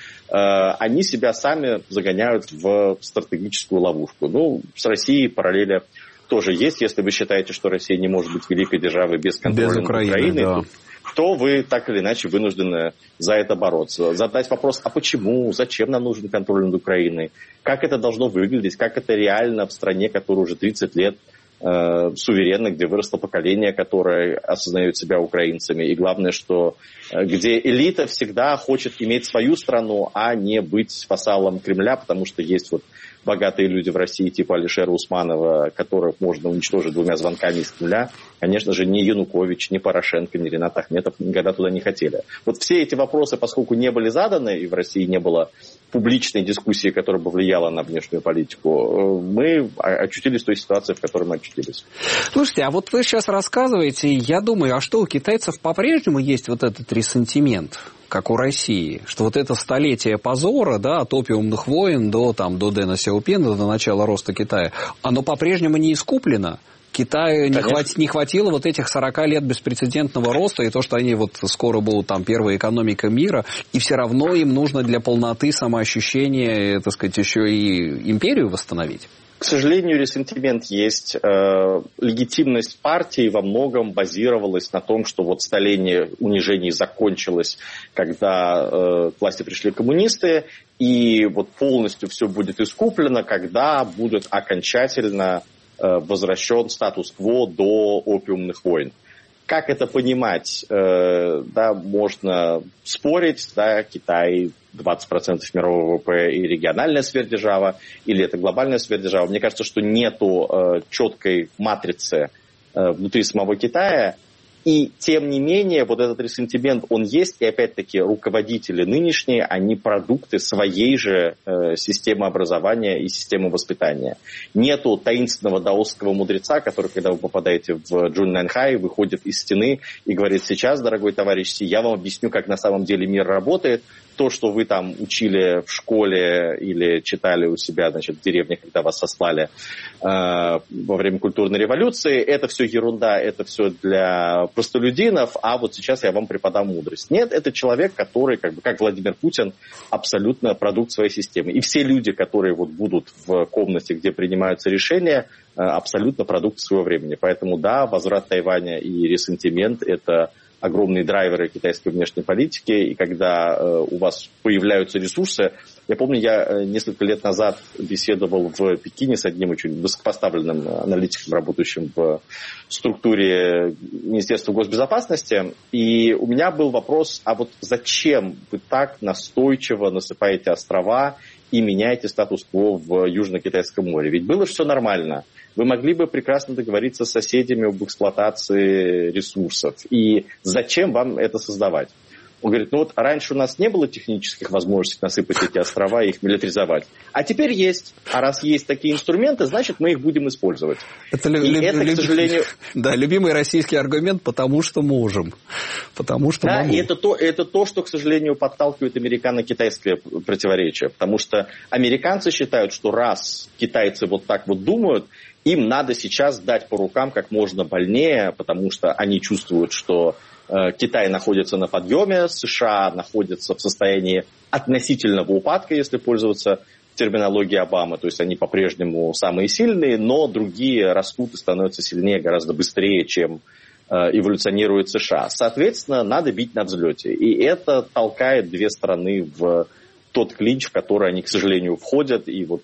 они себя сами загоняют в стратегическую ловушку. С Россией параллели тоже есть. Если вы считаете, что Россия не может быть великой державой без контроля над Украиной, да, то вы так или иначе вынуждены за это бороться. Задать вопрос, а почему, зачем нам нужен контроль над Украиной, как это должно выглядеть, как это реально в стране, которая уже 30 лет суверенна, где выросло поколение, которое осознает себя украинцами. И главное, что где элита всегда хочет иметь свою страну, а не быть вассалом Кремля, потому что есть богатые люди в России типа Алишера Усманова, которых можно уничтожить 2 звонками из Кремля. Конечно же, ни Янукович, ни Порошенко, ни Ренат Ахметов никогда туда не хотели. Все эти вопросы, поскольку не были заданы, и в России не было публичной дискуссии, которая бы влияла на внешнюю политику, мы очутились в той ситуации, в которой мы очутились. Слушайте, а вы сейчас рассказываете, и я думаю, а что у китайцев по-прежнему есть этот ресентимент, как у России, что это столетие позора, да, от опиумных войн до Дэна Сяопина, до начала роста Китая, оно по-прежнему не искуплено? Китаю не хватило этих 40 лет беспрецедентного роста, и то, что они скоро будут первая экономика мира, и все равно им нужно для полноты самоощущения, еще и империю восстановить. К сожалению, ресентимент есть. Легитимность партии во многом базировалась на том, что столетие унижений закончилось, когда к власти пришли коммунисты, и полностью все будет искуплено, когда будет окончательно возвращен статус-кво до опиумных войн. Как это понимать? Можно спорить, Китай 20% мирового ВВП и региональная сверхдержава, или это глобальная сверхдержава. Мне кажется, что нету четкой матрицы внутри самого Китая. И тем не менее, этот ресентимент, он есть, и опять-таки руководители нынешние, они продукты своей же системы образования и системы воспитания. Нету таинственного даосского мудреца, который, когда вы попадаете в Джуннанхай, выходит из стены и говорит: сейчас, дорогой товарищ Си, я вам объясню, как на самом деле мир работает. То, что вы там учили в школе или читали у себя, в деревне, когда вас сослали во время культурной революции, это все ерунда, это все для простолюдинов, а сейчас я вам преподам мудрость. Нет, это человек, который, как Владимир Путин, абсолютно продукт своей системы. И все люди, которые будут в комнате, где принимаются решения, абсолютно продукт своего времени. Поэтому да, возврат Тайваня и ресентимент – это огромные драйверы китайской внешней политики, и когда у вас появляются ресурсы. Я помню, я несколько лет назад беседовал в Пекине с одним очень высокопоставленным аналитиком, работающим в структуре Министерства госбезопасности, и у меня был вопрос, а зачем вы так настойчиво насыпаете острова и меняете статус-кво в Южно-Китайском море? Ведь было все нормально. Вы могли бы прекрасно договориться с соседями об эксплуатации ресурсов. И зачем вам это создавать? Он говорит, ну вот раньше у нас не было технических возможностей насыпать эти острова и их милитаризовать. А теперь есть. А раз есть такие инструменты, значит, мы их будем использовать. Это, к сожалению... Да, любимый российский аргумент, потому что можем. Потому что да, могу. И это то, что, к сожалению, подталкивает американо-китайское противоречие. Потому что американцы считают, что раз китайцы вот так вот думают, им надо сейчас дать по рукам как можно больнее, потому что они чувствуют, что Китай находится на подъеме, США находятся в состоянии относительного упадка, если пользоваться терминологией Обамы. То есть они по-прежнему самые сильные, но другие растут и становятся сильнее гораздо быстрее, чем эволюционирует США. Соответственно, надо бить на взлете. И это толкает две страны в тот клинч, в который они, к сожалению, входят. И вот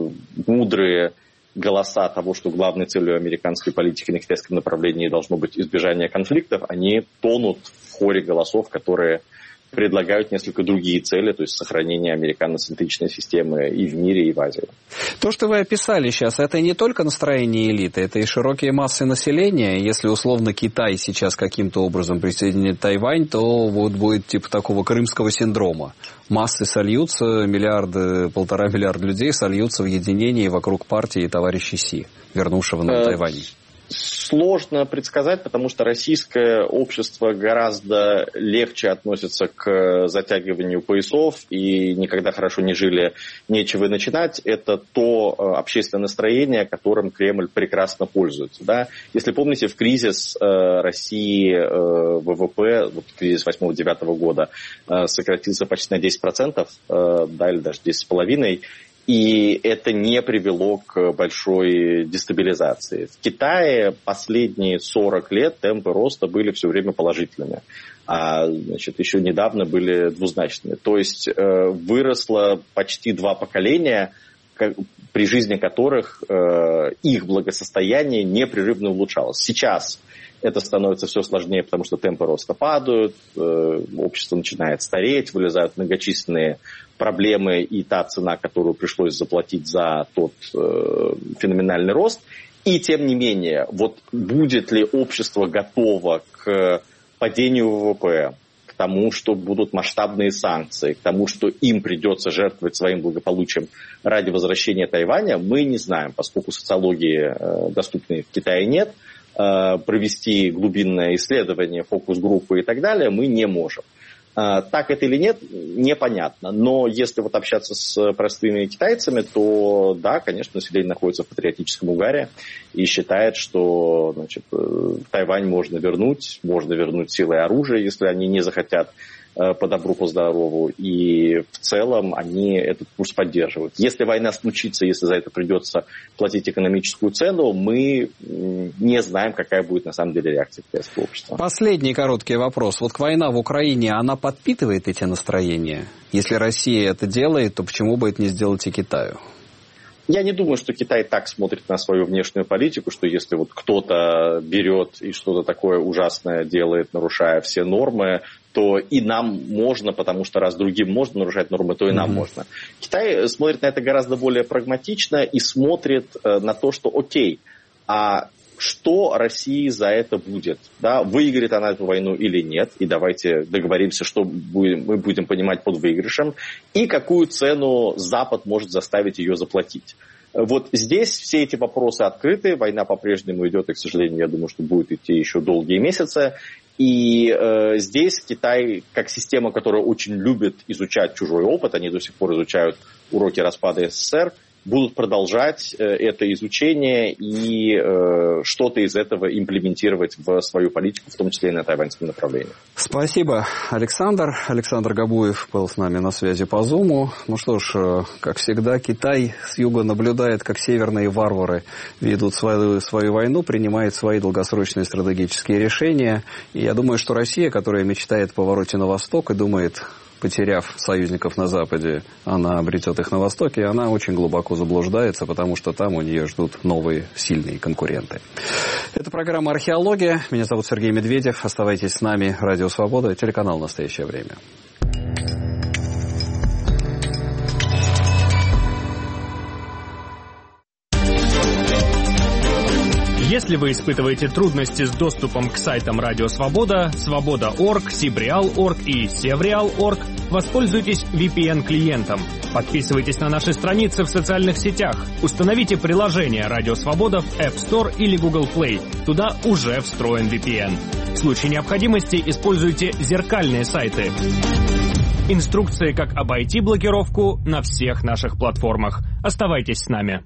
мудрые голоса того, что главной целью американской политики на китайском направлении должно быть избежание конфликтов, они тонут в хоре голосов, которые предлагают несколько другие цели, то есть сохранение американоцентричной системы и в мире, и в Азии. То, что вы описали сейчас, это не только настроение элиты, это и широкие массы населения. Если условно Китай сейчас каким-то образом присоединит Тайвань, то вот будет типа такого крымского синдрома. Массы сольются, 1,5 миллиарда людей сольются в единении вокруг партии товарища Си, вернувшего на Тайвань. Сложно предсказать, потому что российское общество гораздо легче относится к затягиванию поясов и никогда хорошо не жили, нечего и начинать. Это то общественное настроение, которым Кремль прекрасно пользуется. Да? Если помните, в кризис России ВВП, вот кризис 8-9 года, сократился почти на 10%, да, или даже 10,5%. И это не привело к большой дестабилизации. В Китае последние 40 лет темпы роста были все время положительными, а еще недавно были двузначными. То есть выросло почти 2 поколения, при жизни которых их благосостояние непрерывно улучшалось. Сейчас это становится все сложнее, потому что темпы роста падают, общество начинает стареть, вылезают многочисленные проблемы и та цена, которую пришлось заплатить за тот феноменальный рост. И тем не менее, вот будет ли общество готово к падению ВВП, к тому, что будут масштабные санкции, к тому, что им придется жертвовать своим благополучием ради возвращения Тайваня, мы не знаем, поскольку социологии доступной в Китае нет. Провести глубинное исследование, фокус-группы и так далее мы не можем. Так это или нет, непонятно. Но если вот общаться с простыми китайцами, то да, конечно, население находится в патриотическом угаре и считает, что Тайвань можно вернуть силой оружия, если они не захотят по добру, по здорову. И в целом они этот курс поддерживают. Если война случится, если за это придется платить экономическую цену, мы не знаем, какая будет на самом деле реакция китайского общества. Последний короткий вопрос. Вот война в Украине, она подпитывает эти настроения? Если Россия это делает, то почему бы это не сделать и Китаю? Я не думаю, что Китай так смотрит на свою внешнюю политику, что если вот кто-то берет и что-то такое ужасное делает, нарушая все нормы, то и нам можно, потому что раз другим можно нарушать нормы, то и нам можно. Китай смотрит на это гораздо более прагматично и смотрит на то, что окей, а что России за это будет? Да? Выиграет она эту войну или нет? И давайте договоримся, что мы будем понимать под выигрышем. И какую цену Запад может заставить ее заплатить. Вот здесь все эти вопросы открыты. Война по-прежнему идет, и, к сожалению, я думаю, что будет идти еще долгие месяцы. И здесь Китай, как система, которая очень любит изучать чужой опыт, они до сих пор изучают уроки распада СССР, будут продолжать это изучение и что-то из этого имплементировать в свою политику, в том числе и на тайваньском направлении. Спасибо, Александр. Александр Габуев был с нами на связи по Зуму. Ну что ж, как всегда, Китай с юга наблюдает, как северные варвары ведут свою войну, принимает свои долгосрочные стратегические решения. И я думаю, что Россия, которая мечтает о повороте на восток и думает, потеряв союзников на Западе, она обретет их на Востоке, она очень глубоко заблуждается, потому что там у нее ждут новые сильные конкуренты. Это программа «Археология». Меня зовут Сергей Медведев. Оставайтесь с нами. Радио Свобода, телеканал «Настоящее время». Если вы испытываете трудности с доступом к сайтам Радио Свобода, Свобода.орг, Сибреал.орг и Севреал.орг, воспользуйтесь VPN-клиентом. Подписывайтесь на наши страницы в социальных сетях. Установите приложение Радио Свобода в App Store или Google Play. Туда уже встроен VPN. В случае необходимости используйте зеркальные сайты. Инструкции, как обойти блокировку, на всех наших платформах. Оставайтесь с нами.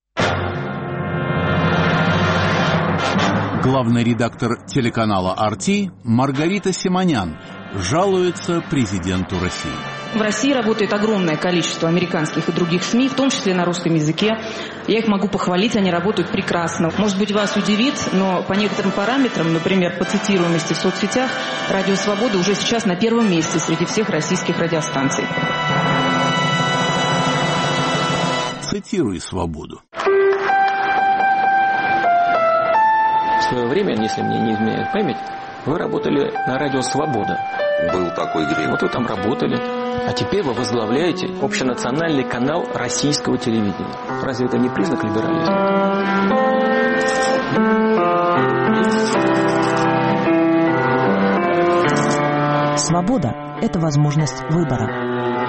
Главный редактор телеканала «RT» Маргарита Симонян жалуется президенту России. В России работает огромное количество американских и других СМИ, в том числе на русском языке. Я их могу похвалить, они работают прекрасно. Может быть, вас удивит, но по некоторым параметрам, например, по цитируемости в соцсетях, Радио Свобода уже сейчас на первом месте среди всех российских радиостанций. Цитируй «Свободу». В свое время, если мне не изменяет память, вы работали на Радио Свобода. Был такой грех. Вот вы там работали. А теперь вы возглавляете общенациональный канал российского телевидения. Разве это не признак либерализма? Свобода – это возможность выбора.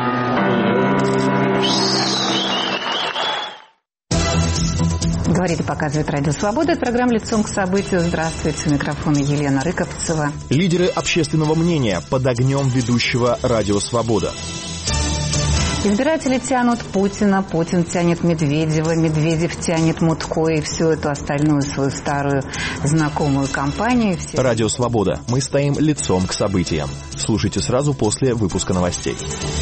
Говорит и показывает Радио Свобода. Это программа «Лицом к событию». Здравствуйте. У микрофона Елена Рыковцева. Лидеры общественного мнения под огнем ведущего Радио Свобода. Избиратели тянут Путина, Путин тянет Медведева, Медведев тянет Мутко и всю эту остальную свою старую знакомую компанию. Радио Свобода. Мы стоим лицом к событиям. Слушайте сразу после выпуска новостей.